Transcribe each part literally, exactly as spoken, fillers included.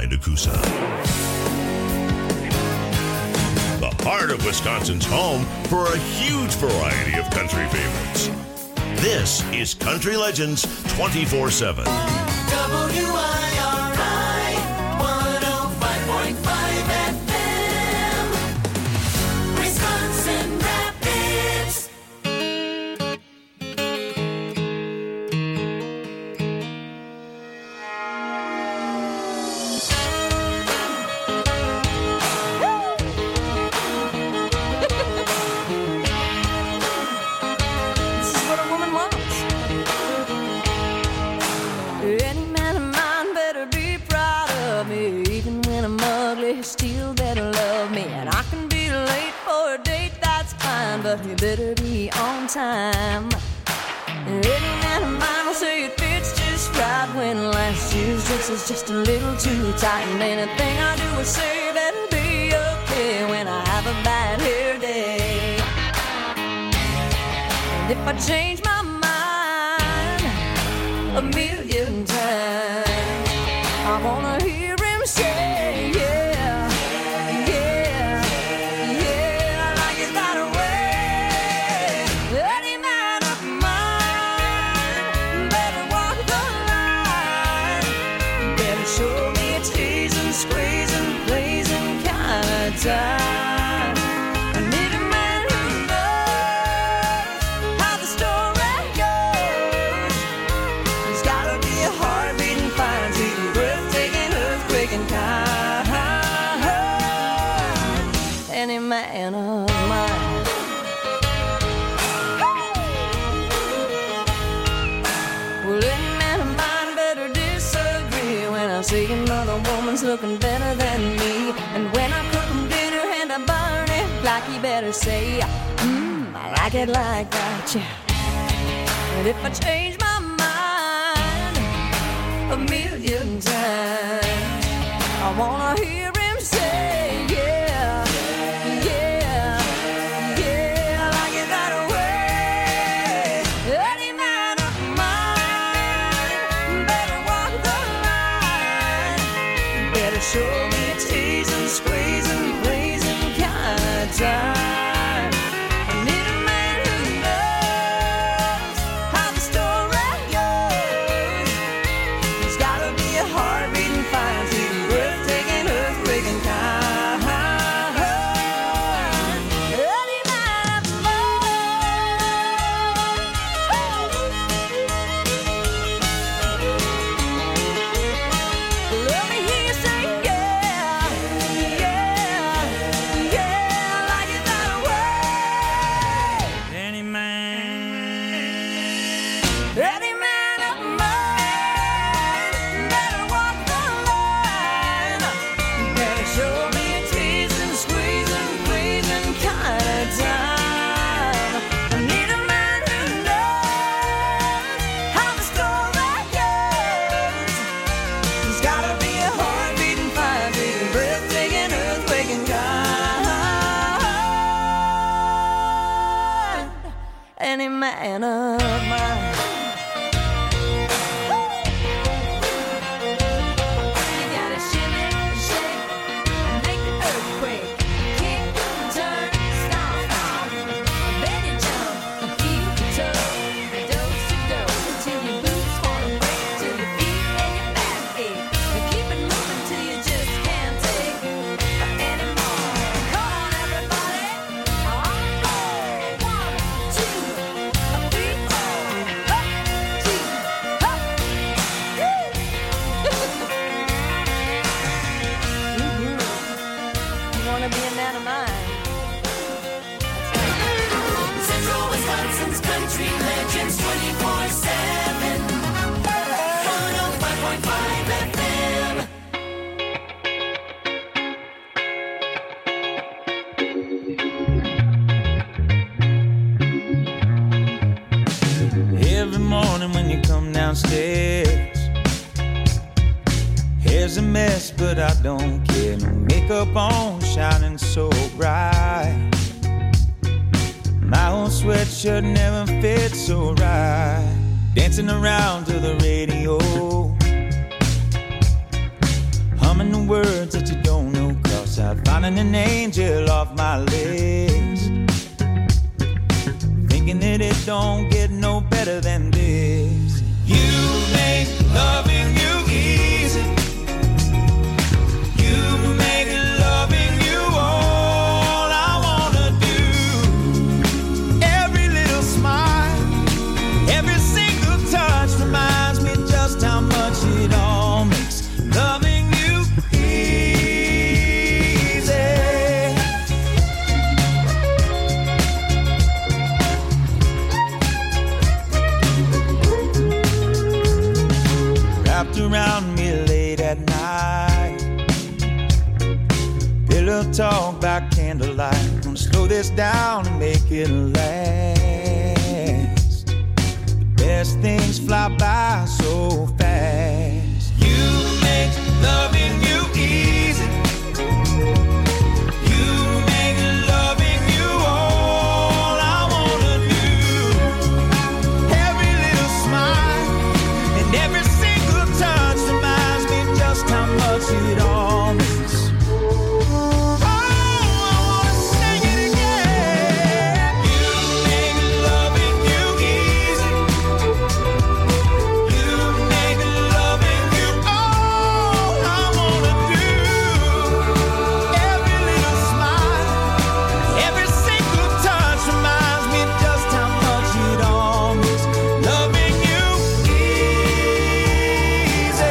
behind a Coosa. The heart of Wisconsin's home for a huge variety of country favorites. This is Country Legends twenty-four seven. W I R I one oh five point five F M, Wisconsin Rapids. This is what a woman wants. Any man of mine better be proud of me. Even when I'm ugly, he still better love me. And I can be late for a date, that's fine, but he better be on time. Any man of mine will say it fits just right when last year's dress is just a little too tight. And anything I do or say better be okay when I have a bad hair day. And if I change my mind a million times, I wanna hear him say, yeah, yeah, yeah, like it's not a way. Any man of mine better walk the line, better show me a teasing, squeezing, blazing kind of time. I need a man who knows how the story goes. He's gotta be a heart-beating, fire-beating, breathtaking, earthquaking kind. Any man of mine. Well, any man of mine better disagree when I see another woman's looking better than me. And when I cook him dinner and I burn it, like he better say, mmm, I like it like that, yeah. And if I change my mind a million times, I wanna hear him say, yeah, yeah, yeah, like it that way. Any man of mine better walk the line, better show me a teasing, squeezing, blazing kind of time. I need a man who knows how the story goes. He's gotta be a heart-beating, fire-beating, breathtaking, earthquaking kind. Any man of mine. Let me hear you say, yeah, yeah, yeah, like it that way. Any man, Any man of mine better walk the line, better show me a teasing, squeezing, pleasing kind of time. I need a man who knows how the story goes. He's gotta be a heart-beating, fire-beating, breathtaking, earthquaking kind. Any man of mine. You gotta shimmy, shake, and make the earthquake. Kick, turn, stomp, stomp. Then you jump and keep your toe. Dose to dose till your boots wanna break, till your feet and your back ache. And keep it moving till you just can't take anymore. Come on, everybody. On four, one, two, three, four. Up, two, up. Woo! Mhm. You wanna be a man of mine? Central Wisconsin's Country Legends twenty-four seven, one oh five point five F M. every morning when you come downstairs, hair's a mess, but I don't care. No makeup on, shining so bright. My old sweatshirt never fits so right. Dancing around to the radio, humming the words that you don't know, 'cause I'm finding an angel off my list, thinking that it don't get no better than this. You make loving you easy. You make loving you all I wanna do. Every little smile, every single touch reminds me just how much it all makes loving you easy. Wrapped around me late at night, pillow talk by candlelight. Gonna slow this down and make it last. The best things fly by so fast. You make loving you easy. You make loving you all I wanna do. Every little smile and every single touch reminds me just how much it all means. Oh, I wanna sing it again. You make loving you easy. You make loving you all I wanna do. Every little smile, every single touch reminds me just how much it all means. Loving you easy.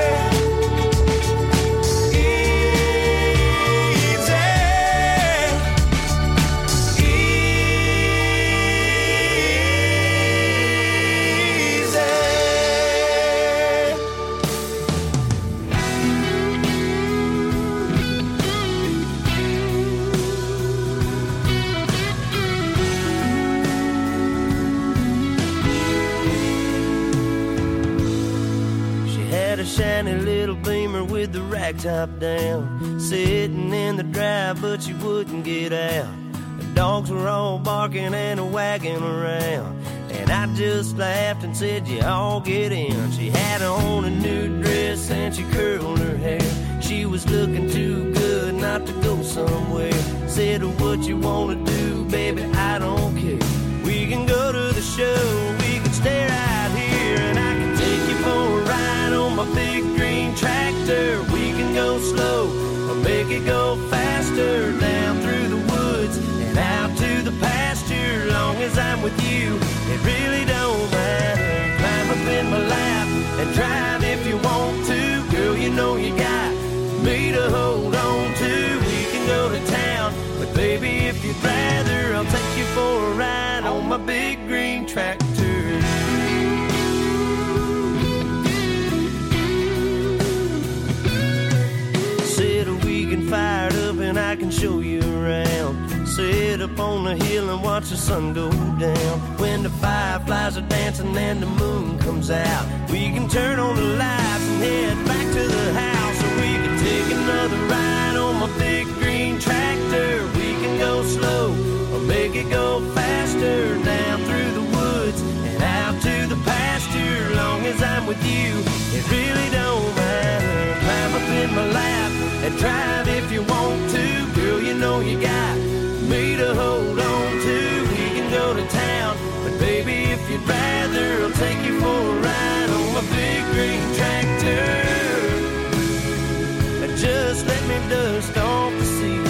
She had a shiny little Beamer with the rack top down, sitting in the drive, but she wouldn't get out. The dogs were all barking and a wagging around, and I just laughed and said, "You all get in." She had on a new dress and she curled her hair. She was looking too good not to go somewhere. Said, "What you wanna do, baby, I don't care. We can go to the show, we can stay right here, and I can take you for a ride on my big green tractor. We can go slow or make it go faster, down through the woods and out to the pasture. Long as I'm with you, it really don't matter. Climb up in my lap and drive if you want to. Girl, you know you got me to hold on to. We can go to town, but baby, if you'd rather, I'll take you for a ride on my big green tractor. Said we can fire it up and I can show you around. Sit up on the hill and watch the sun go down. When the fireflies are dancing and the moon comes out, we can turn on the lights and head back to the house. Or we can take another ride on my big green tractor. We can go slow or make it go faster, down through the woods and out to the pasture. Long as I'm with you, it really don't matter. Climb up in my lap and drive if you want to. Girl, you know you got me to hold on to. We can go to town, but baby, if you'd rather, I'll take you for a ride on my big green tractor. And just let me dust off the seat.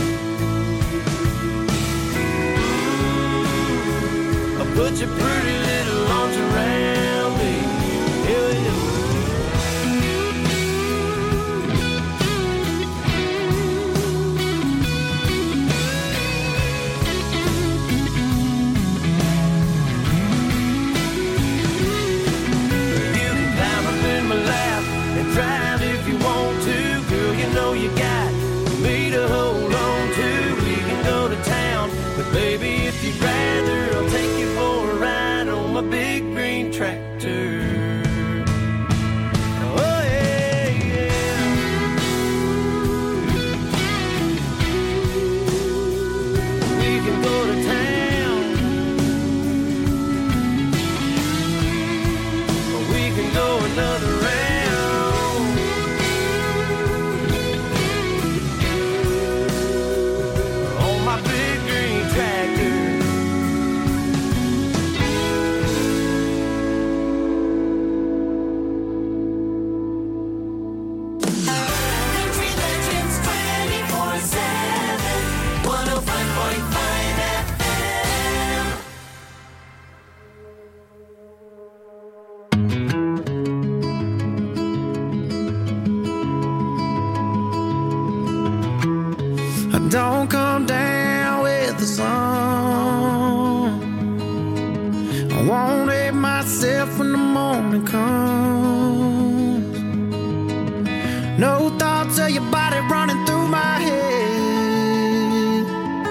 I'll put your pretty little arms around me. Yeah, yeah. Drive if you want to, girl, you know you got me to hold on to. We can go to town, but baby, if you'd rather, I'll take you for a ride on my big green tractor. Oh yeah, yeah. We can go to town, or we can go another round. don't come down with the sun. I won't hate myself when the morning comes. No thoughts of your body running through my head.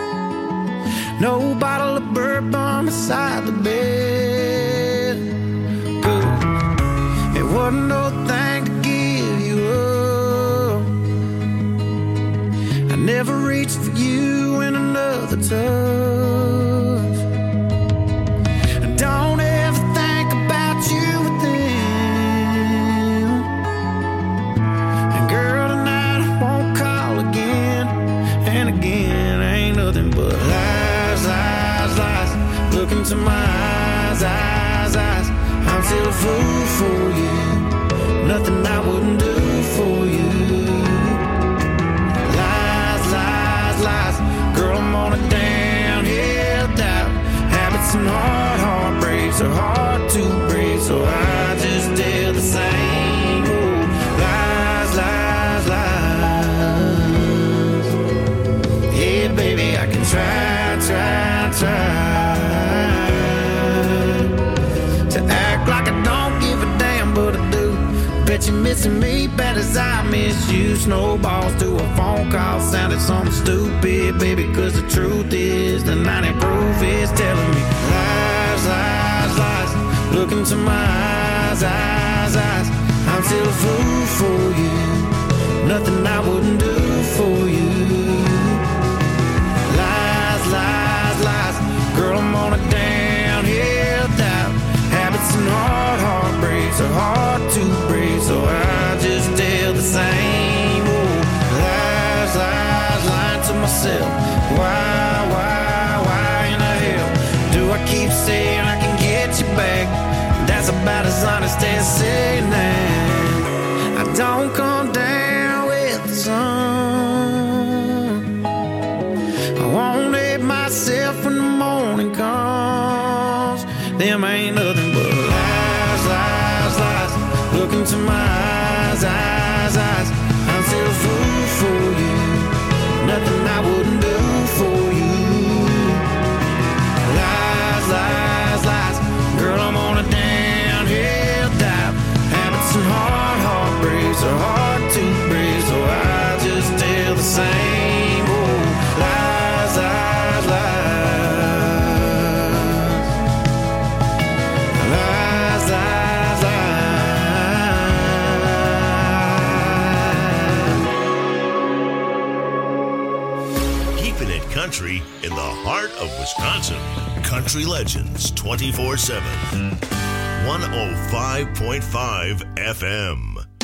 No bottle of bourbon beside the bed. Good. It wasn't no thing to give you up. I never reached for you in another touch. Don't ever think about you with them. And girl, tonight I won't call again. And again, ain't nothing but lies, lies, lies. Look into my eyes, eyes, eyes. I'm still a fool for you. Nothing I wouldn't do for you. Lies, lies, lies. Girl, I'm on a downhill dive. Habits and hard heartbreaks are hard to break, so I just tell the same old lies, lies, lies. Hey, baby, I can try, try, try to act like I don't give a damn, but I do. Bet you're missing me bad as I miss you. Snowballs to a phone call sounded something stupid, baby, cause the truth is the ninety proof is telling me lies, lies, lies. Look into my eyes, eyes, eyes. I'm still a fool for you. Nothing I wouldn't do for you. Lies, lies, lies. Girl, I'm on a downhill dive. Habits and hard heartbreaks are hard to break, so I just tell the same old lies, lies, lying to myself. Why, why, why in the hell do I keep saying I can get you back? That's about as honest as saying that I don't come down with the sun. I won't hate myself when the morning comes. Them ain't nothing but lies, lies, lies. Look into my eyes, eyes, eyes. I'm still a fool for you. Nothing I wouldn't do for you. Lies, lies, lies. Girl, I'm on a downhill dive. Habits and hard heartbreaks are hard to break, so I just tell the same old lies, lies, lies. Lies, lies, lies. Keeping it country in the heart of Wisconsin. Country Legends twenty-four seven. one oh five point five F M.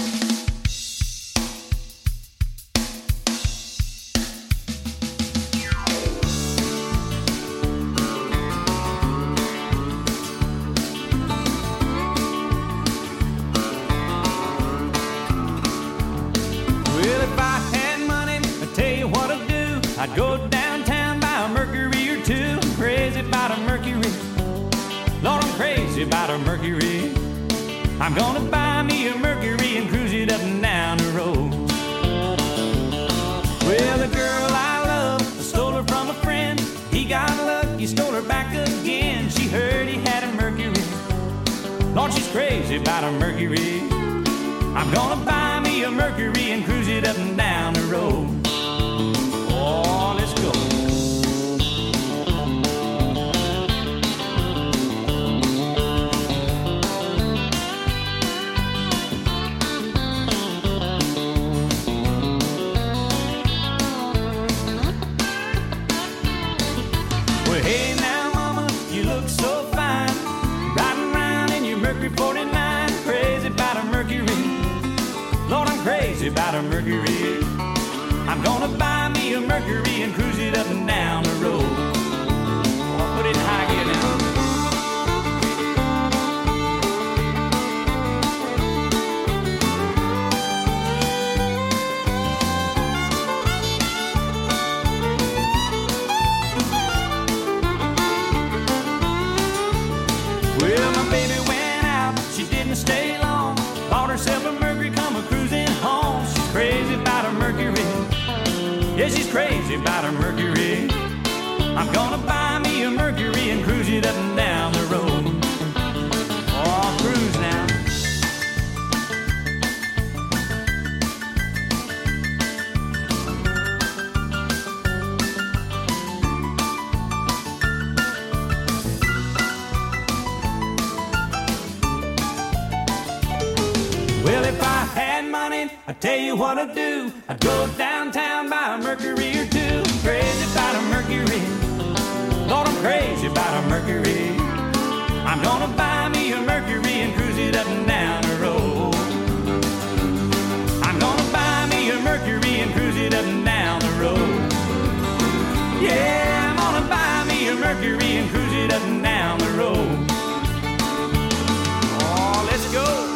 Well, if I had money, I'd tell you what I'd do. I'd go downtown, buy a Mercury or two. I'm crazy about a Mercury. Lord, I'm crazy about a Mercury. I'm gonna buy me a Mercury and cruise it up and down the road. Well, the girl I love, I stole her from a friend. He got lucky, stole her back again. She heard he had a Mercury. Lord, she's crazy about a Mercury. I'm gonna buy me a Mercury and cruise it up and down the road. Oh, let's go. Well, hey now, mama, you look so fine. Riding around in your Mercury forty-nine. Crazy about a Mercury. Lord, I'm crazy about a Mercury. I'm gonna buy me a Mercury and cruise it up and down the road. Oh, put it in high gear now. Well, my baby went out, she didn't stay long. Bought herself a Mercury, come a cruising home. She's crazy about a Mercury. crazy about a Mercury. I'm gonna buy me a Mercury and cruise it up and down the road. Oh, I'll cruise now. Well, if I had money, I'd tell you what I'd do. I'd go downtown, buy a Mercury or two. I'm crazy about a Mercury. Lord, I'm crazy about a Mercury. I'm gonna buy me a Mercury and cruise it up and down the road. I'm gonna buy me a Mercury and cruise it up and down the road. Yeah, I'm gonna buy me a Mercury and cruise it up and down the road. Oh, let's go.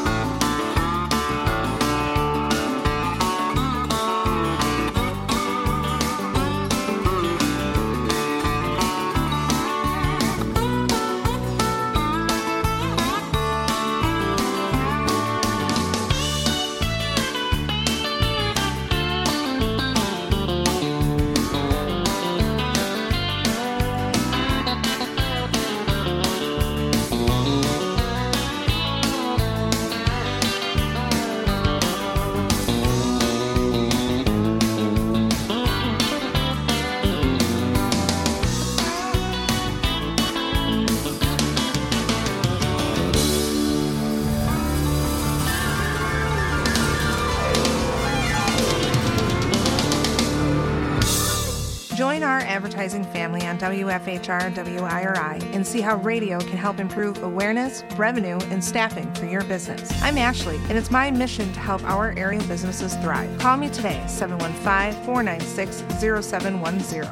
Join our advertising family on W F H R W I R I and see how radio can help improve awareness, revenue, and staffing for your business. I'm Ashley, and it's my mission to help our area businesses thrive. Call me today, seven one five, four nine six, zero seven one zero.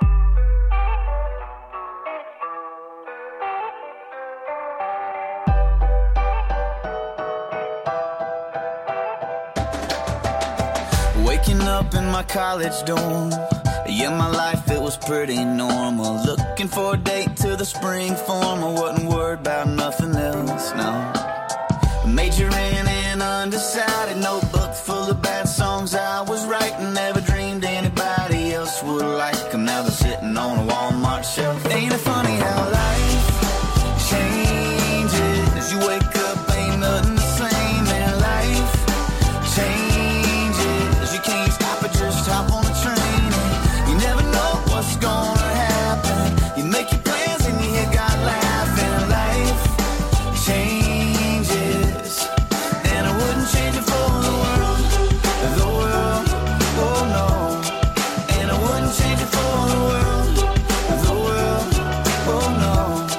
Waking up in my college dorm, yeah, my life, it was pretty normal. Looking for a date to the spring form. I wasn't worried about nothing else, no. Majoring in undecided, notebook full of bad songs I was writing. Never dreamed anybody else would like them. Now they're sitting on a Walmart shelf. Ain't it funny how life changes? As you wake up, ain't nothing the same. And life changes. You can't stop it, just hop on the train. What's gonna happen? You make your plans and you hear God laughing. Life changes, and I wouldn't change it for the world, the world, oh no. And I wouldn't change it for the world, the world, oh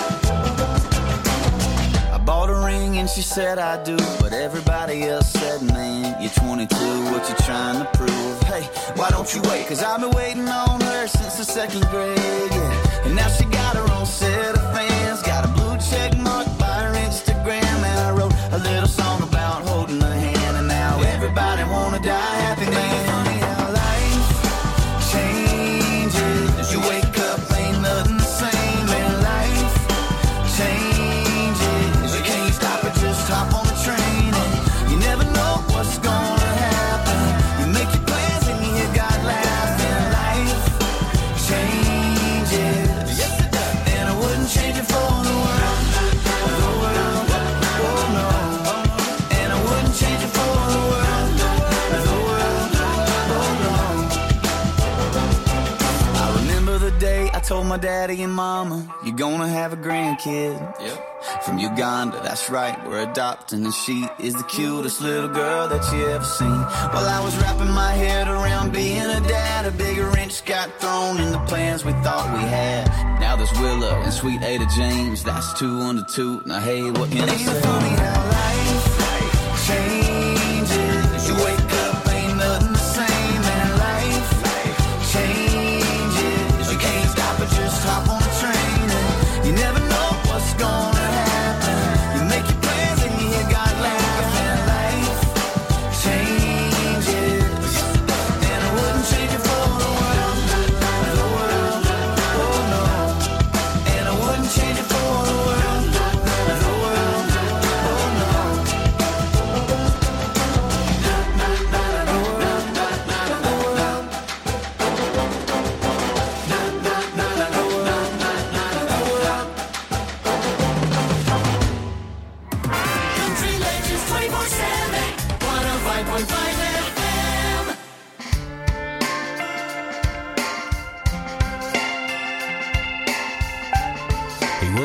no. I bought a ring and she said I do, but everybody else said, man, you're twenty-two, what you trying to prove? Hey, why don't you wait? Cause I've been waiting on her since the second grade, yeah. And now she got her own set of fans, got a blue check mark by her Instagram. And I wrote a little song about holding her hand, and now everybody wanna die happy, man. Funny how life changes. As you wake up, ain't nothing the same. And life changes. You can't stop it, just hop on the train. And you never know what's gonna happen. You make your plans and you hear God laughing. Life changes, yes it does. And I wouldn't change it for the world, the world, oh no. And I wouldn't change it for the world, the world, oh no. I remember the day I told my daddy and mama, you're gonna have a grandkid. Yep. From Uganda, that's right, we're adopting, and she is the cutest little girl that you ever seen. While I was wrapping my head around being a dad, a big wrench got thrown in the plans we thought we had. Now there's Willa and sweet Ada James, that's two under two. Now hey, what can I say? Ain't it funny how life changes? You wake up, ain't nothing the same. And life changes. You can't stop it, just hop on the train. And you never know what's gonna happen. You make your plans and you hear God laughing. Life changes, and I wouldn't change it for the world, the world, oh no. And I wouldn't change it for the world, the world, oh no.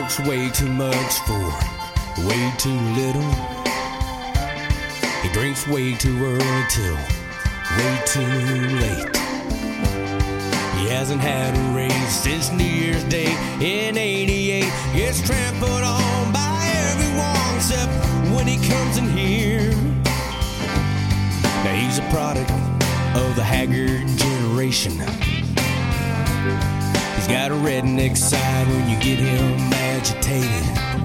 smokes way too much for way too little. He drinks way too early till way too late. He hasn't had a raise since New Year's Day in eighty-eight. Gets trampled on by everyone except when he comes in here. Now he's a product of the haggard generation. He's got a redneck side when you get him agitated.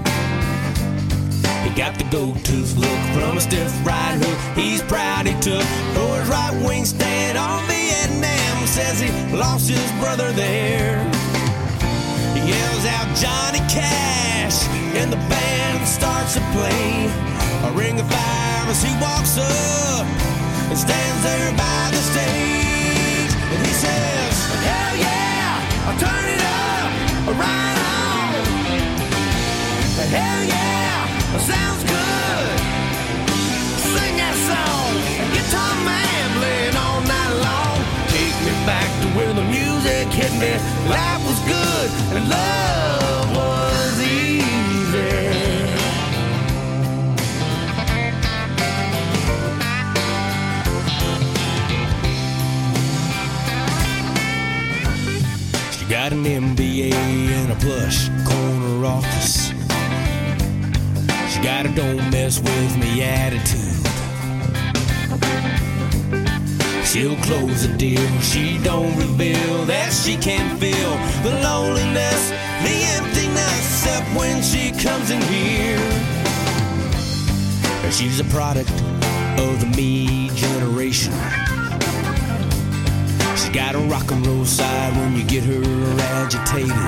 He got the gold-tooth look from a stiff right hook he's proud he took for his right-wing stand on Vietnam. Says he lost his brother there. He yells out Johnny Cash and the band starts to play a ring of fire as he walks up and stands there by the stage. And he says, hell yeah, I'll turn it up, right on. Hell yeah, sounds good. Sing that song, guitar man playing all night long. Take me back to where the music hit me. Life was good and love was easy. She got an M B A and a plush corner office. She got a don't mess with me attitude. She'll close a deal, she don't reveal that she can feel the loneliness, the emptiness, except when she comes in here. She's a product of the me generation. She's got a rock and roll side when you get her agitated.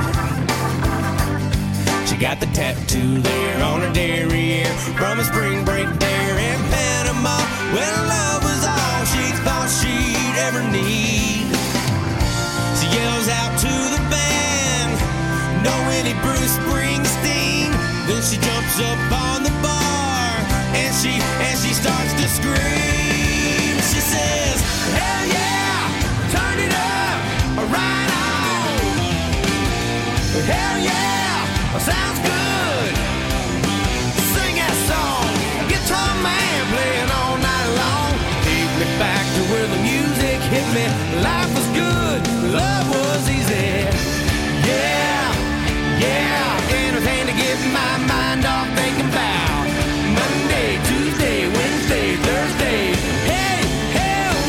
She got the tattoo there on her derriere from a spring break there in Panama, when love was all she thought she'd ever need. She yells out to the band, no any Bruce Springsteen. Then she jumps up on the bar and she and she starts to scream. She says, hell yeah, turn it up, right on. Hell yeah, sounds good. Sing that song, guitar man playing all night long. Take me back to where the music hit me. Life was good, love was easy. Yeah, yeah, anything to get my mind off thinking about Monday, Tuesday, Wednesday, Thursday. Hey, hell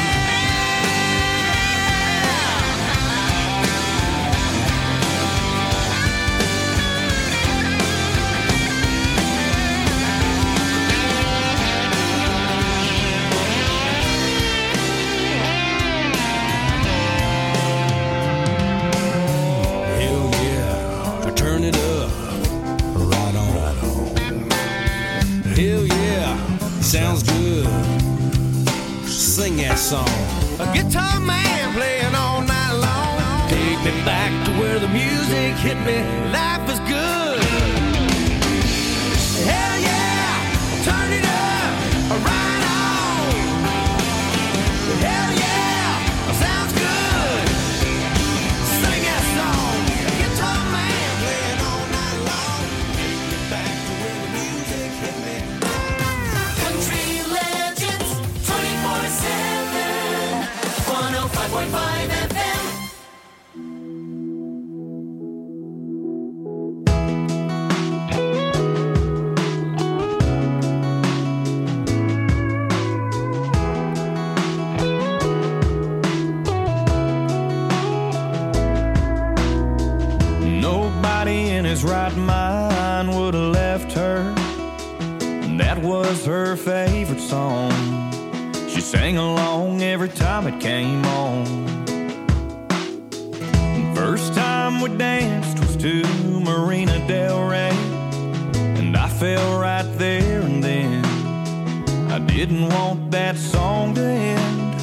turn it up, right on, right on. Hell yeah, sounds good. Sing that song. A guitar man playing all night long. Take me back to where the music hit me. Life is good. Hell yeah, turn it up, right on. Hell yeah, sounds good. Sing that song. Guitar man playing all night long. Take me back to where the music hit me. Country Legends twenty-four seven, one oh five point five F M. Nobody in his right mind would have left her. That was her favorite song. She sang along every time it came on. First time we danced was to Marina Del Rey, and I fell right there and then. I didn't want that song to end.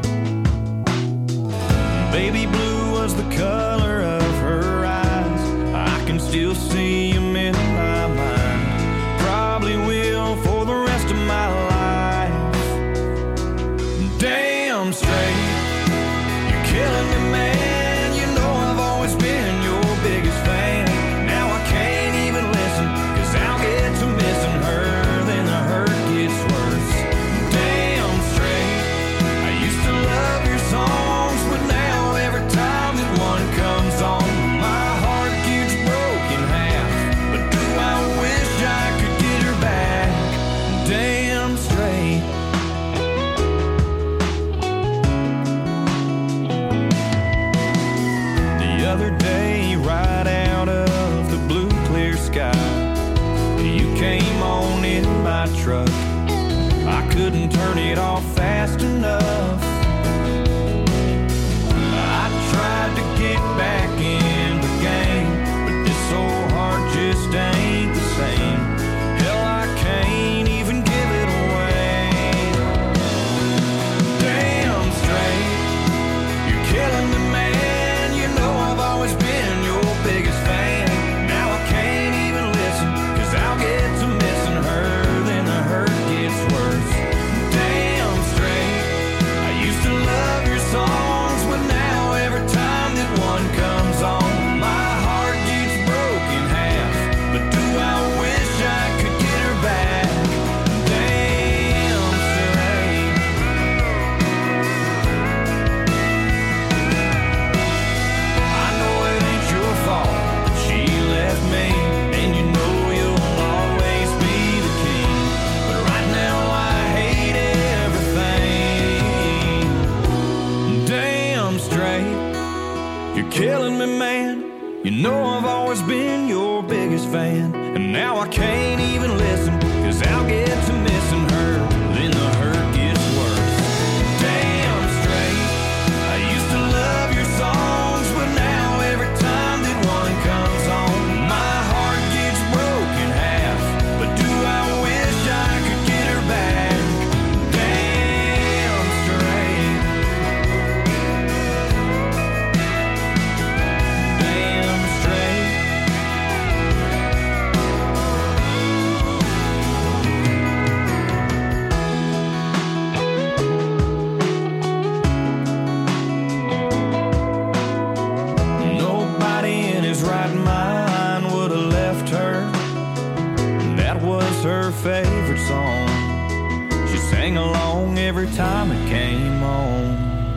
Baby blue was the color of her eyes. I can still see him in my mind. Probably will for the rest of my life. Damn straight, you're killing me, man. You know I've always been your biggest fan. Now I can't killing me, man. You know I've always been your biggest fan, and now I can't even listen, cause I'll get to missing her, then the hurt gets worse. Damn straight, I used to love your songs, but now every time that one comes on, my heart gets broken half. But do I wish I could get her back? Damn straight. Damn straight. Nobody in his right mind would have left her. That was her favorite song. She sang along every time it came on.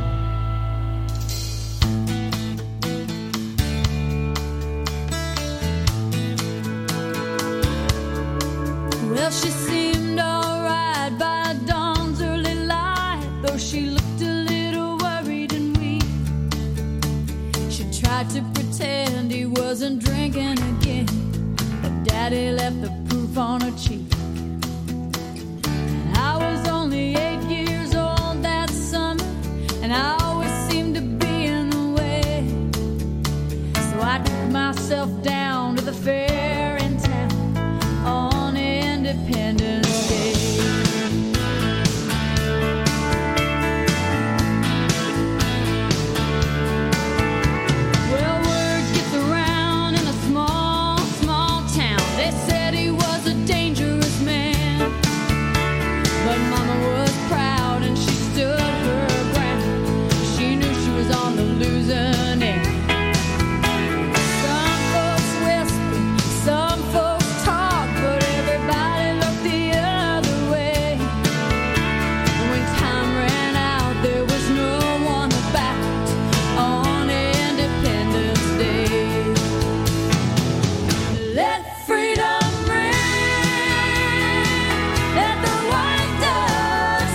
Well, she seemed alright by dawn's early light, though she looked a little worried and weak. She tried to pretend he wasn't drinking again, but Daddy left the proof on her cheek. And I was only eight years old that summer, and I always seemed to be in the way. So I took myself down to the fair in town on Independence Day. Well, word gets around in a small, small town. They said he was a dangerous man, but Mama was proud and she stood her ground. She knew she was on the losing end. Some folks whisper, some folks talk, but everybody looked the other way. When time ran out, there was no one about on Independence Day. Let freedom ring, let the white dove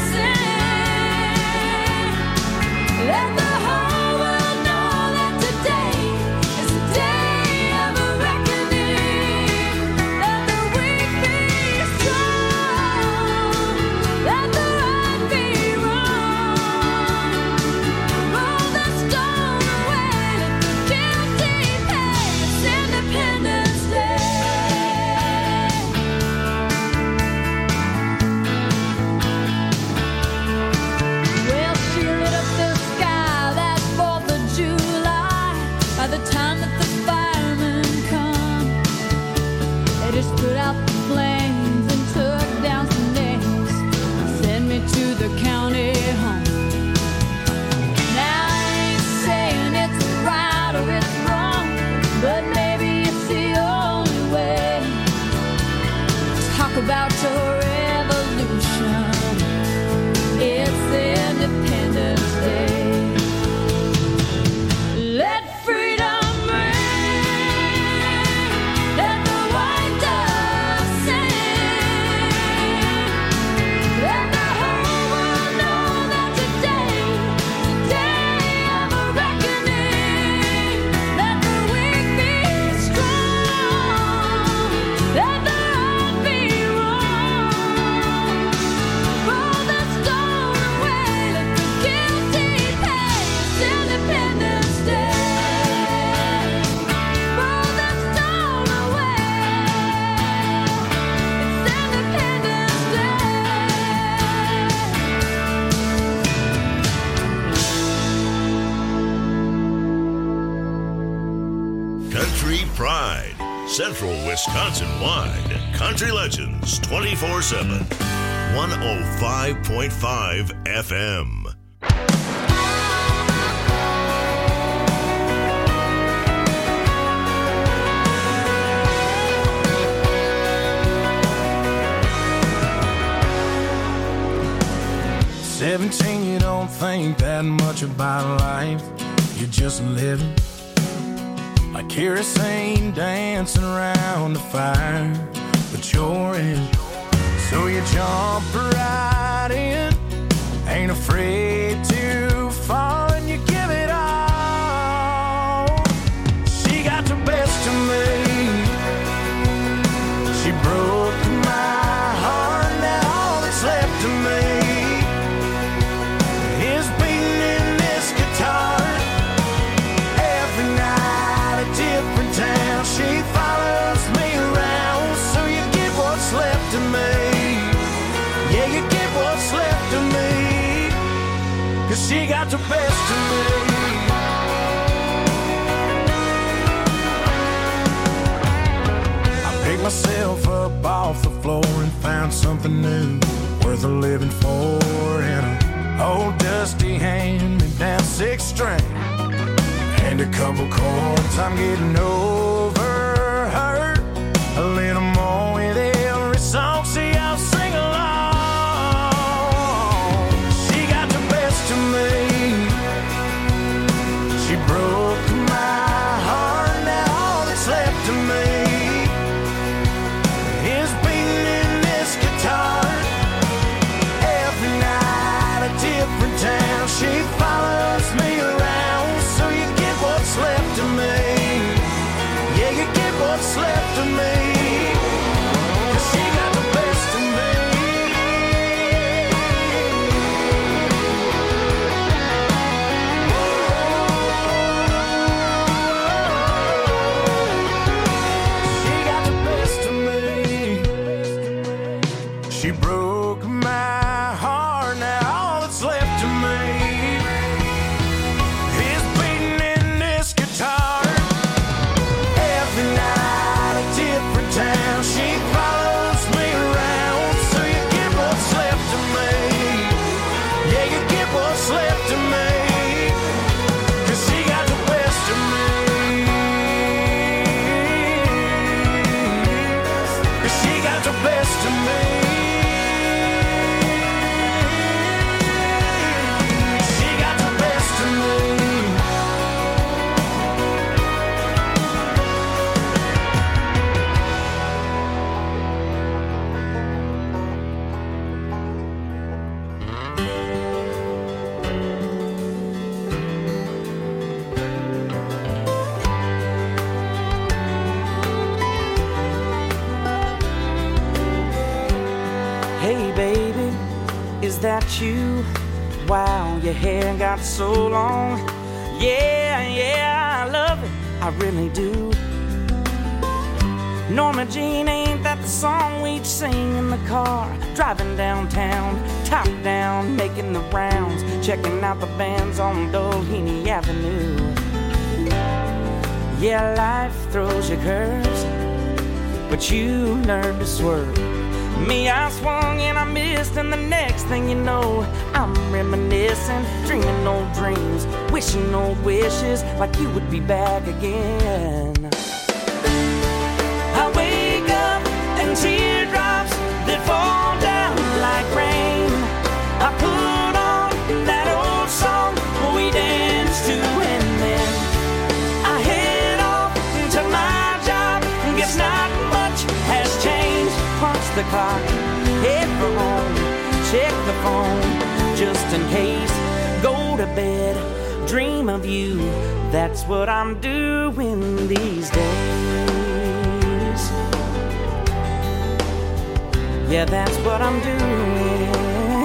sing, let the whole world know that today is a day of a reckoning. Let the weak be strong, let the right be wrong. Roll the stone away, let the guilty pay. It's Independence Day. Well, she lit up the sky that fourth of July. By the time that the firemen come, they just put out the flames and took down some names and sent me to the county home. Now I ain't saying it's right or it's wrong, but maybe it's the only way. Talk about your revolution. It's Independence Day. Let freedom ring, let the white dove sing, let the whole world know that today is a day of a reckoning. Let the weak be strong, let the right be wrong. Roll the stone away, let the guilty pay. It's Independence Day. Roll the stone away. It's Independence Day. Country Pride, Central Wisconsin wide. Country Legends twenty-four seven. one oh five point five F M. Seventeen, you don't think that much about life. You're just living like kerosene dancing around the fire. But you're in, so you jump right in. Ain't afraid to fall and you give it all. the best of me. I picked myself up off the floor and found something new worth a living for, and an old dusty hand-me-down six string and a couple chords. I'm getting over her a little more with every song. See, I'll sing along. She got the best of me. She broke my heart. Now all that's left of me is beating in this guitar. Every night a different town. She follows me around, so you get what's left of me. Yeah, you get what's left of me. 'Cause she got the best of me. She got the best of me. She broke my heart. Now all that's left of me is beating in this guitar. Every night a different town. She follows me around, so you get what's left of me. Yeah, you get what's left of me. 'Cause she got the best of me. 'Cause she got the best of me. She got the best of me. Hey baby, is that you? Wow, your hair got so long. Yeah, yeah, I love it, I really do. Norma Jean, ain't that the song we'd sing in the car? Driving downtown, top down, making the rounds, checking out the bands on Doheny Avenue. Yeah, life throws you curves, but you learn to swerve. Me, I swung and I missed, and the next thing you know, I'm reminiscing, dreaming old dreams, wishing old wishes like you would be back again. I wake up and teardrops that fall down like rain. I put on that old song we danced to, and then I head off to my job. Guess not much has changed. Punch the clock, head for home, check the phone just in case. Go to bed, dream of you. That's what I'm doing these days. Yeah, that's what I'm doing.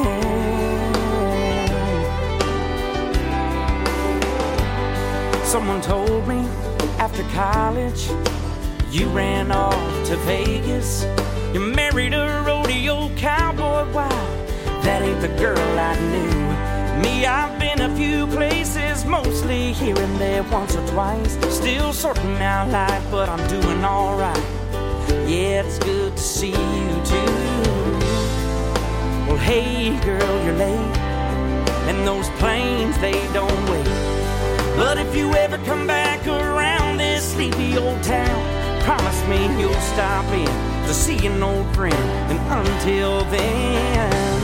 Someone told me after college you ran off to Vegas. You married a rodeo cowboy. Wow, that ain't the girl I knew. Me, I've been a few places, mostly here and there, once or twice. Still sorting out life, but I'm doing alright. Yeah, it's good to see you too. Well, hey girl, you're late, and those planes, they don't wait. But if you ever come back around this sleepy old town, promise me you'll stop in to see an old friend. And until then,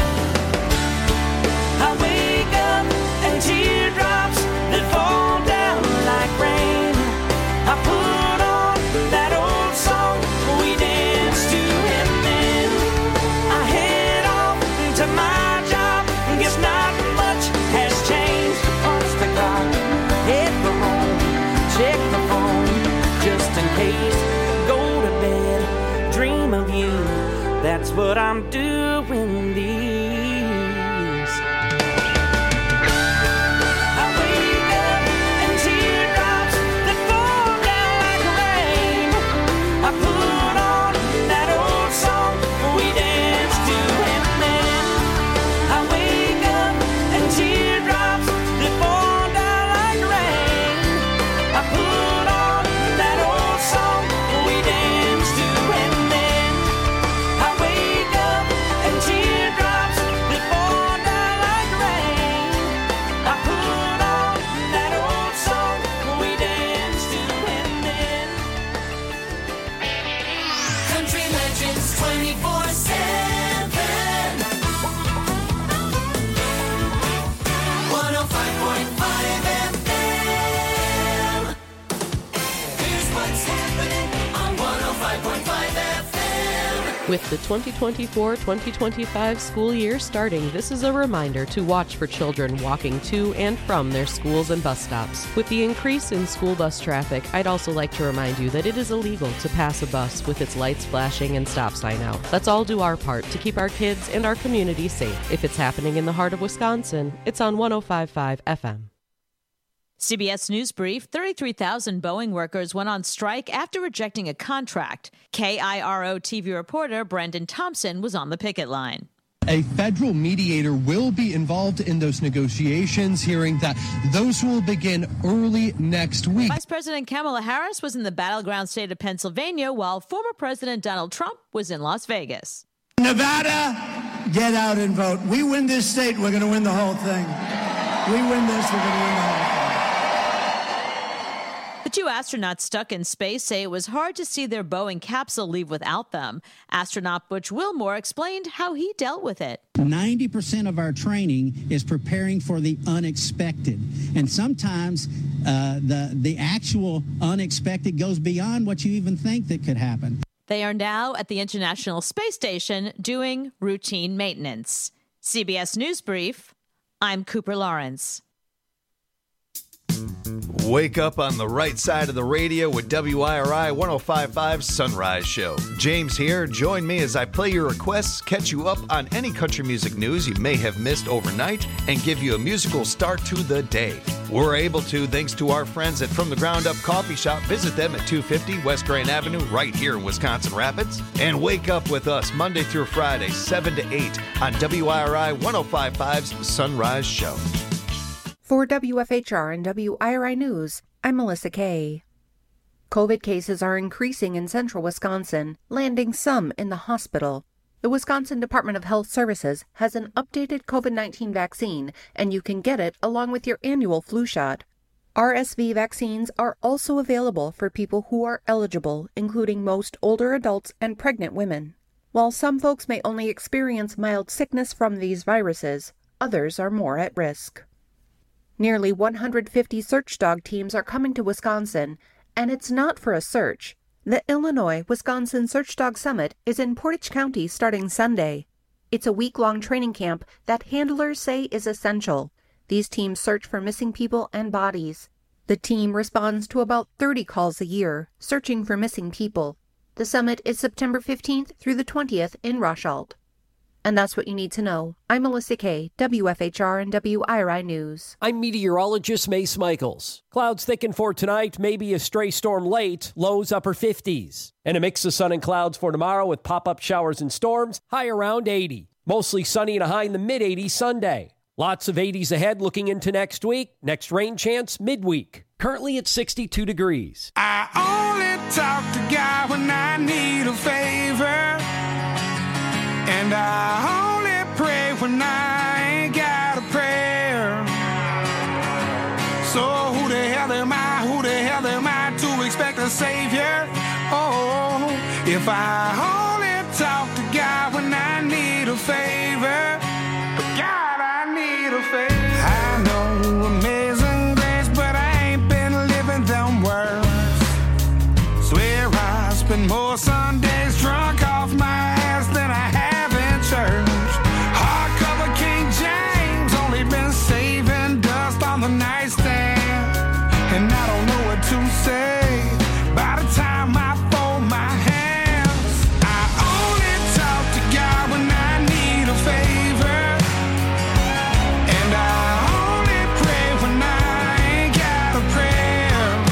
I wake up and teardrops that fall down like rain. I put on that old song we danced to, and then I head off to my job. Guess not much has changed. Punch the clock, head for home, check the phone just in case. Go to bed, dream of you. That's what I'm doing these. I wake up and teardrops that fall down like rain. I put on that old song we danced to, and then I wake up and teardrops With the twenty twenty-four twenty twenty-five school year starting, this is a reminder to watch for children walking to and from their schools and bus stops. With the increase in school bus traffic, I'd also like to remind you that it is illegal to pass a bus with its lights flashing and stop sign out. Let's all do our part to keep our kids and our community safe. If it's happening in the heart of Wisconsin, it's on one oh five point five F M. C B S News Brief, thirty-three thousand Boeing workers went on strike after rejecting a contract. K I R O T V reporter Brendan Thompson was on the picket line. A federal mediator will be involved in those negotiations, hearing that those will begin early next week. Vice President Kamala Harris was in the battleground state of Pennsylvania, while former President Donald Trump was in Las Vegas. Nevada, get out and vote. We win this state, we're going to win the whole thing. We win this, we're going to win the whole thing. The two astronauts stuck in space say it was hard to see their Boeing capsule leave without them. Astronaut Butch Wilmore explained how he dealt with it. ninety percent of our training is preparing for the unexpected. And sometimes uh, the, the actual unexpected goes beyond what you even think that could happen. They are now at the International Space Station doing routine maintenance. C B S News Brief, I'm Cooper Lawrence. Wake up on the right side of the radio with W I R I one oh five point five Sunrise Show. James here. Join me as I play your requests, catch you up on any country music news you may have missed overnight, and give you a musical start to the day. We're able to thanks to our friends at From the Ground Up Coffee Shop. Visit them at two fifty West Grand Avenue right here in Wisconsin Rapids. And wake up with us Monday through Friday, seven to eight on W I R I one oh five point five's Sunrise Show. For W F H R and W I R I News, I'm Melissa Kay. COVID cases are increasing in central Wisconsin, landing some in the hospital. The Wisconsin Department of Health Services has an updated COVID nineteen vaccine, and you can get it along with your annual flu shot. R S V vaccines are also available for people who are eligible, including most older adults and pregnant women. While some folks may only experience mild sickness from these viruses, others are more at risk. Nearly one hundred fifty search dog teams are coming to Wisconsin, and it's not for a search. The Illinois-Wisconsin Search Dog Summit is in Portage County starting Sunday. It's a week-long training camp that handlers say is essential. These teams search for missing people and bodies. The team responds to about thirty calls a year, searching for missing people. The summit is September fifteenth through the twentieth in Rochalt. And that's what you need to know. I'm Melissa Kay, W F H R and W I R I News. I'm meteorologist Mace Michaels. Clouds thicken for tonight, maybe a stray storm late, lows upper fifties. And a mix of sun and clouds for tomorrow with pop-up showers and storms, high around eighty. Mostly sunny and a high in the mid-eighties Sunday. Lots of eighties ahead looking into next week. Next rain chance midweek. Currently at sixty-two degrees. I only talk to God when I need a favor. And I only pray when I ain't got a prayer. So who the hell am I, who the hell am I to expect a savior? Oh, if I only talk to God when I need a favor. But God, I need a favor. I know amazing grace, but I ain't been living them words. Swear I spend more Sundays drunk off my ass than I have church. Hardcover King James, only been saving dust on the nightstand. And I don't know what to say by the time I fold my hands. I only talk to God when I need a favor. And I only pray when I ain't got a prayer.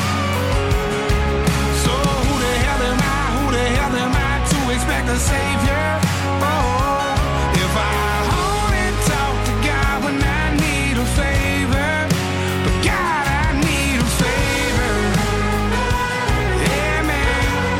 So who the hell am I, who the hell am I to expect a savior? Oh, if I only talk to God when I need a favor, but God, I need a favor. Yeah, man.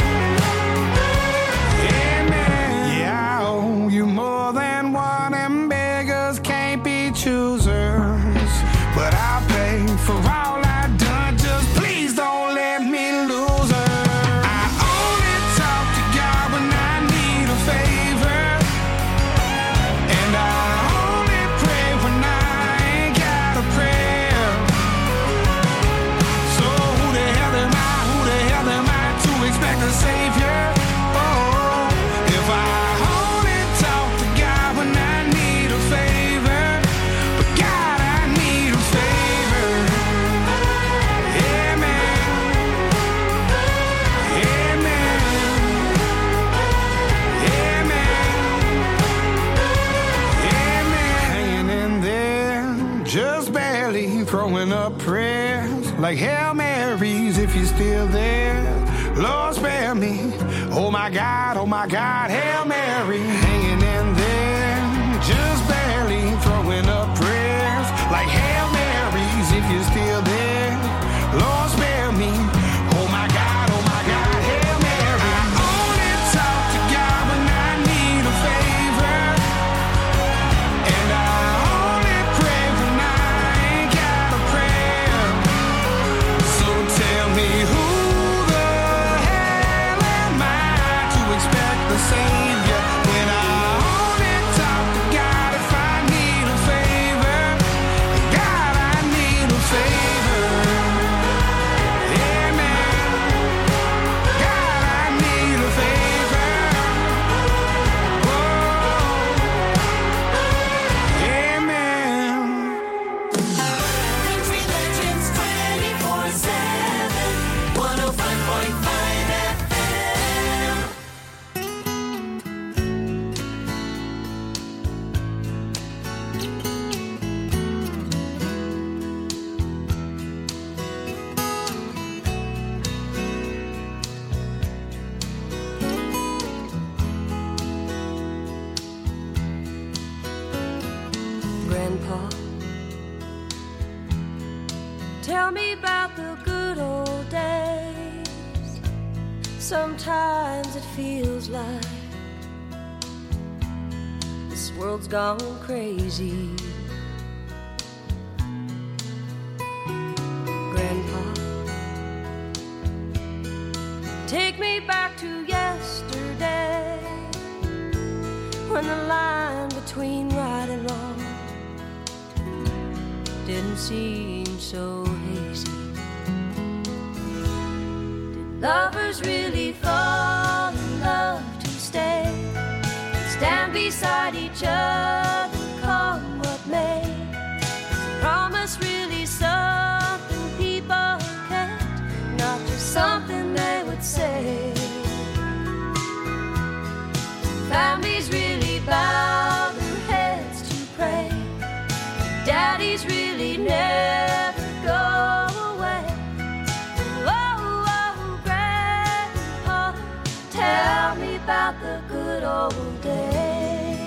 throwing up prayers like Hail Marys if you're still there. Lord, spare me. Oh my God, oh my God, Hail Mary, hanging in there, just barely throwing up prayers like Hail Marys if you're still there. Lord, spare me. Oh my God, oh my God, Hail Mary. I only talk to God when I need a favor, and I only pray when I ain't got a prayer. So tell me, who the hell am I to expect the Savior when I only talk to God if I need a favor? God, I need a favor. Country Legends twenty-four seven, one oh five point five F M. Grandpa, tell me about the good old days. Sometimes it feels like this world's gone crazy. Grandpa, take me back to yesterday, when the line between right and wrong didn't seem so hazy. Did lovers really fall in love to stay, stand beside each other, come what may? Is promise really something people can't, not just something they would say? Families really bow their heads to pray, daddies really never go away. Oh, oh, Grandpa, tell me about the good old days.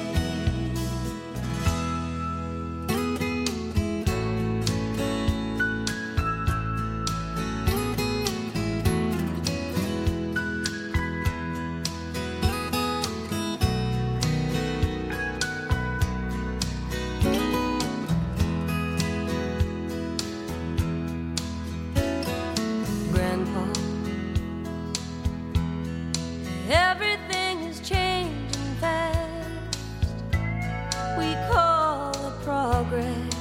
Grandpa, everything is changing fast. We call it progress,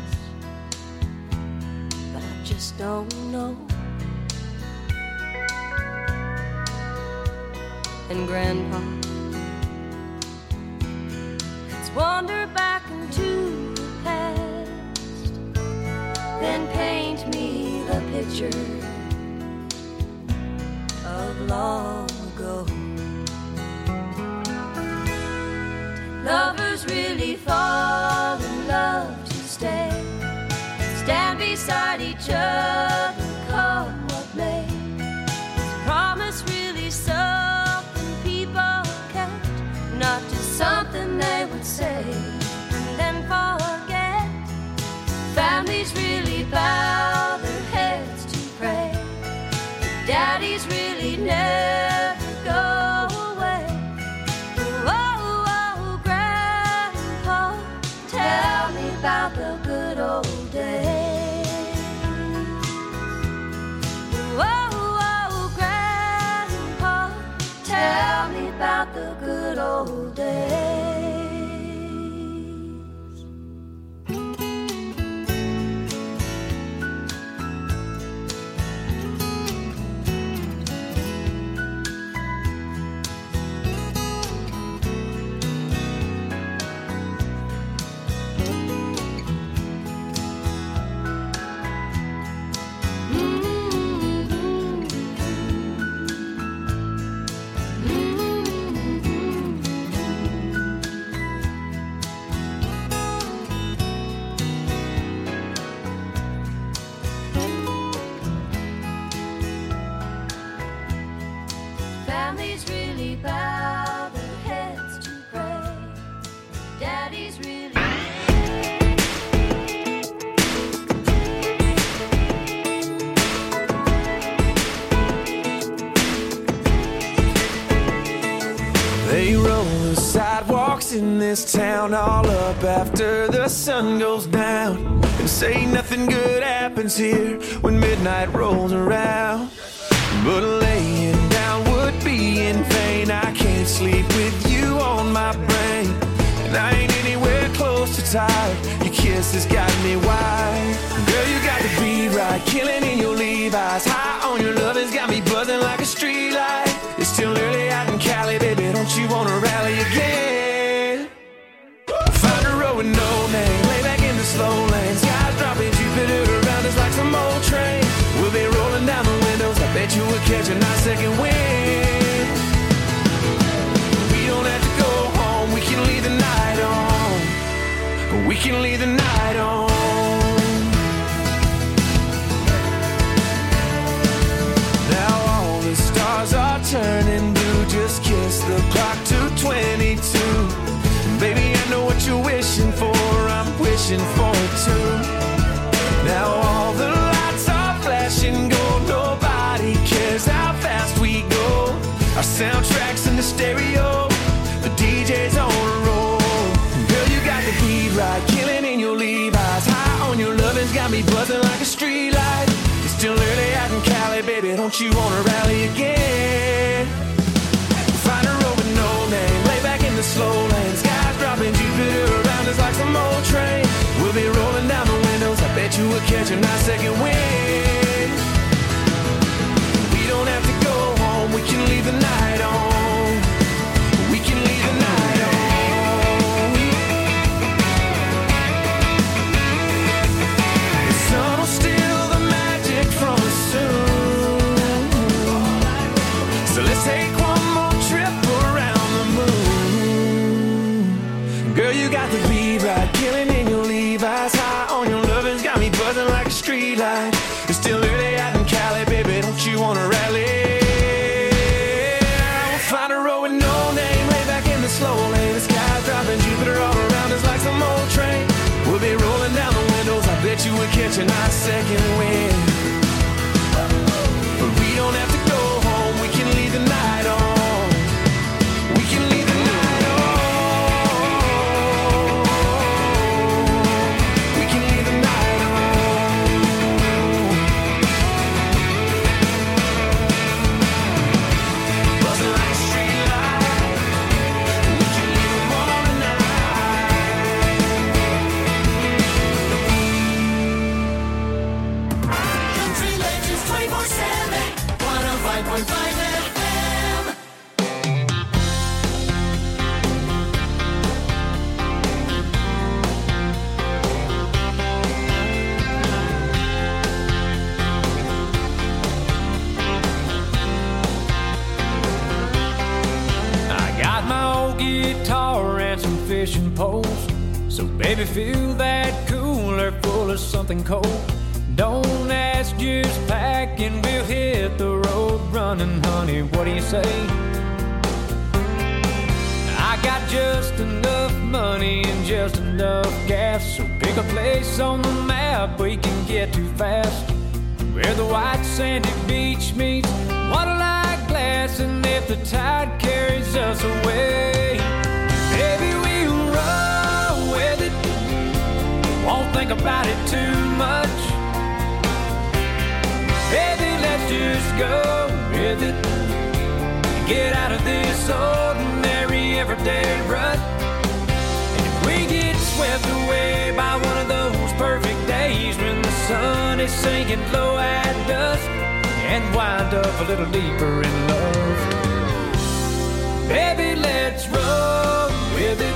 but I just don't know. And Grandpa, let's wander back into the past, then paint me the picture of long ago. Did lovers really fall in love to stay, stand beside each other, come what may? Is promise really something people kept, not just something they would say and then forget? Families really bow their heads to pray, daddies really never go away. Oh, oh, Grandpa, tell me about the good old days. in this town all up after the sun goes down, and say nothing good happens here when midnight rolls around. But laying down would be in vain. I can't sleep with you on my brain, and I ain't anywhere close to tired. Your kiss has got me wild. Girl, you got the beat right, killing in your Levi's. High on your love has got me buzzing like a street light. It's still early out in Cali, baby, don't you wanna rally again? Find a road with no name, lay back in the slow lane. Skies dropping, Jupiter around us like some old train. We'll be rolling down the windows, I bet you would catch a nice second wind. We don't have to go home, we can leave the night on. We can leave the night on. Now all the stars are turning blue, just kiss the clock to twenty-two. Baby, I know what you're wishing for, I'm wishing for it too. Now all the lights are flashing gold, nobody cares how fast we go. Our soundtrack's in the stereo, the D J's on a roll. Girl, you got the beat right, killing in your Levi's. High on your lovin's got me buzzing like a street light. It's still early out in Cali, baby, don't you wanna rally again? Find a road with no name, lay back in the slow lane. Skies dropping, Jupiter around us like some old train. We'll be rolling down the windows, I bet you would catch a nice second wind. We don't have to go home, we can leave the night on. We can leave the night on. The sun will steal the magic from us soon. So let's take one more trip around the moon. Girl, you got the beat right, killing in your Levi's. High on your lovin's got me buzzing like a street light. It's still early out in Cali, baby, don't you wanna rally? We'll find a road with no name, lay back in the slow lane. The sky's dropping, Jupiter all around us like some old train. We'll be rolling down the windows, I bet you would catch a nice second wind. But we don't have to go home, we can leave the night on. We can leave the night on. We can leave the night on. Buzzing like a street light. We can leave the morning Country Legends twenty-four seven, one oh five point five F M. I got my old guitar and some fishing poles. So baby, fill that cooler full of something cold. Don't ask, just pack and we'll hit the road running, honey, what do you say? I got just enough money and just enough gas, so pick a place on the map we can get to fast, where the white sandy beach meets water like glass. And if the tide carries us away, baby, we'll roll with it, won't think about it too much. Baby, let's just go with it, get out of this ordinary everyday rut. And if we get swept away by one of those perfect days when the sun is sinking low at dusk, and wind up a little deeper in love, baby, let's roll with it.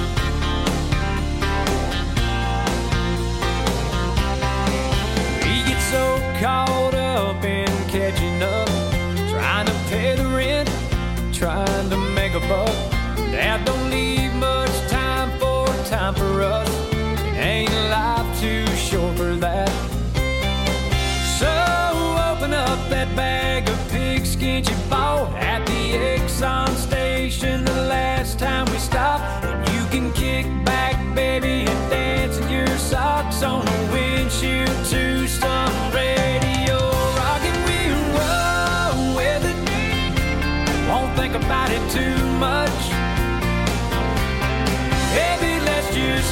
We get so caught up in catching up, trying to pay the rent, trying to make a buck, that don't leave much time for time for us. It ain't life too short for that. So open up that bag of pigskin you bought at the Exxon station the last time we stopped, and you can kick back, baby, and dance in your socks on the windshield to some radio rock. And we'll roll with it, won't think about it too much.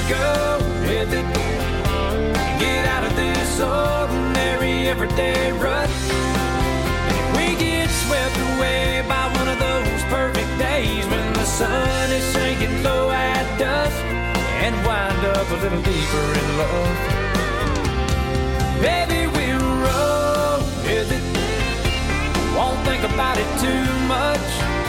go with it. Get out of this ordinary everyday rut. We get swept away by one of those perfect days when the sun is sinking low at dusk and wind up a little deeper in love. Baby, we'll roll with it. Won't think about it too much.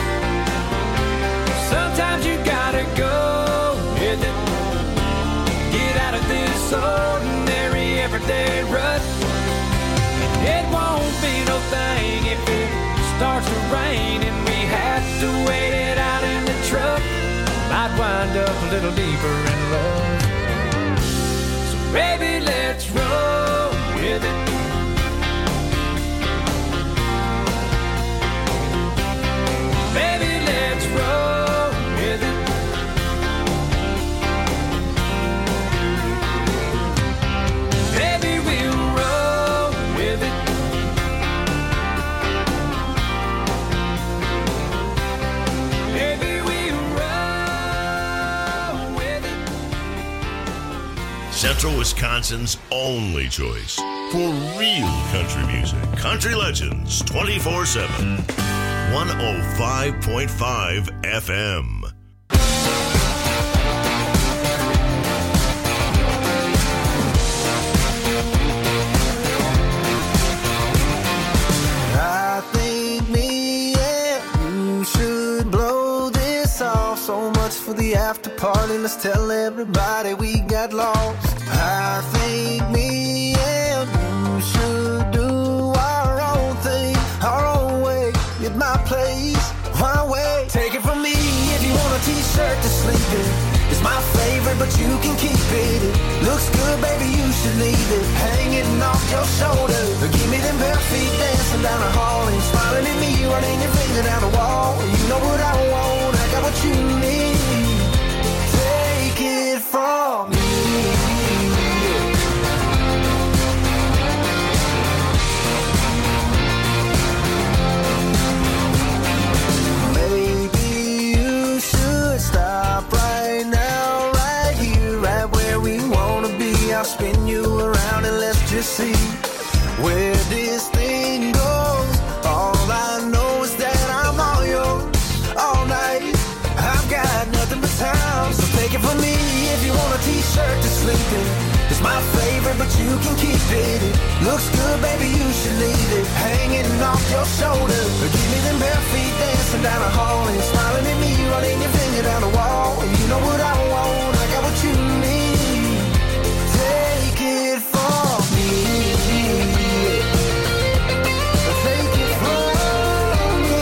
Sometimes you gotta go with it. Get out of this ordinary everyday rut. It won't be no thing if it starts to rain and we have to wait it out in the truck. Might wind up a little deeper in love. So baby, let's roll with it. Baby, let's roll with it. Baby, we'll roll with it. Baby, we'll roll with it. Central Wisconsin's only choice for real country music. Country Legends twenty-four seven. one oh five point five F M. I think me and you should blow this off. So much for the after party, let's tell everybody we got lost. I think me and you should do our own thing, our own way, at my place, my way. Take it from me if you want a t-shirt to sleep in. It's my favorite, but you can keep it. It looks good, baby, you should leave it hanging off your shoulder. Give me them bare feet dancing down the hall and smiling at me, running your finger down the wall. You know what I want, I got what you need. Take it from me. Maybe you should stop right now, right here, right where we wanna be. I'll spin you around and let's just see where this thing goes. All I know is that I'm all yours all night. I've got nothing but time, so take it from me if you want a t-shirt to sleep in. It's my favorite, but you can keep it. It looks good, baby, you should leave it hanging off your shoulder. Give me them bare feet dancing down the hall and smiling at me, running your finger down the wall. You know what I want, I got what you need. Take it from me. Take it from me.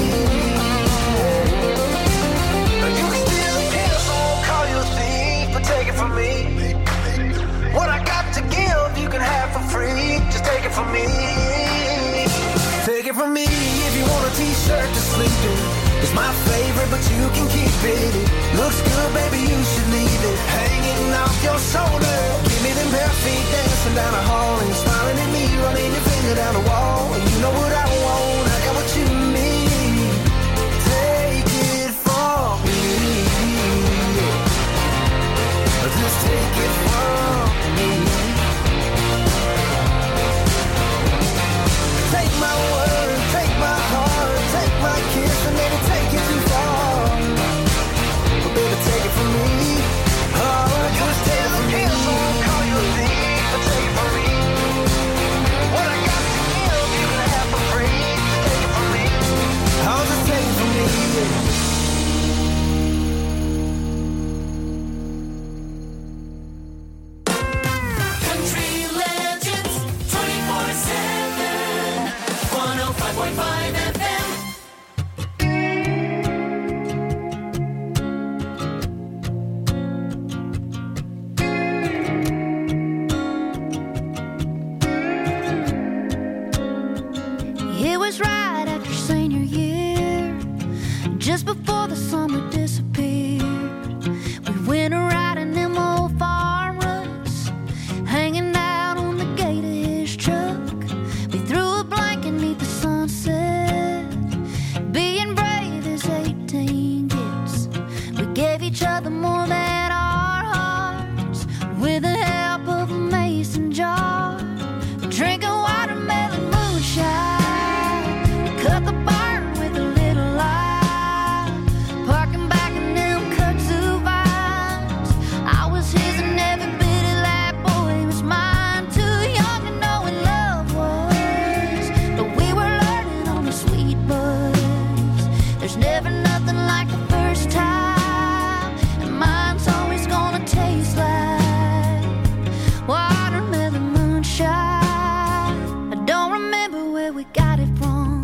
You can still kill, so I won't call you a thief, but take it from me. What I got to give, you can have for free. Just take it from me. Take it from me if you want a t-shirt to sleep in. It's my favorite, but you can keep it. It looks good, baby, you should leave it hanging off your shoulder. Give me them bare feet dancing down the hall and smiling at me, running your finger down the wall. You know what I want, I got what you need. Take it from me. Just take it from me. Take my word, take my heart, take my kiss and maybe take it too far. But baby, take it from me. Oh, just take it from me. So I won't call you a thief, but take it from me. What I got to give, you can have for free. Just take it from me. Oh, just take it from me. Country Legends twenty-four seven. one oh five point five F M. It was right after senior year, just before the summer disappeared. We went a riding them old farm ruts, hanging out on the gate of his truck. We threw a blanket neath the sunset, being brave as eighteen gets. We gave each other more than our hearts we got it from.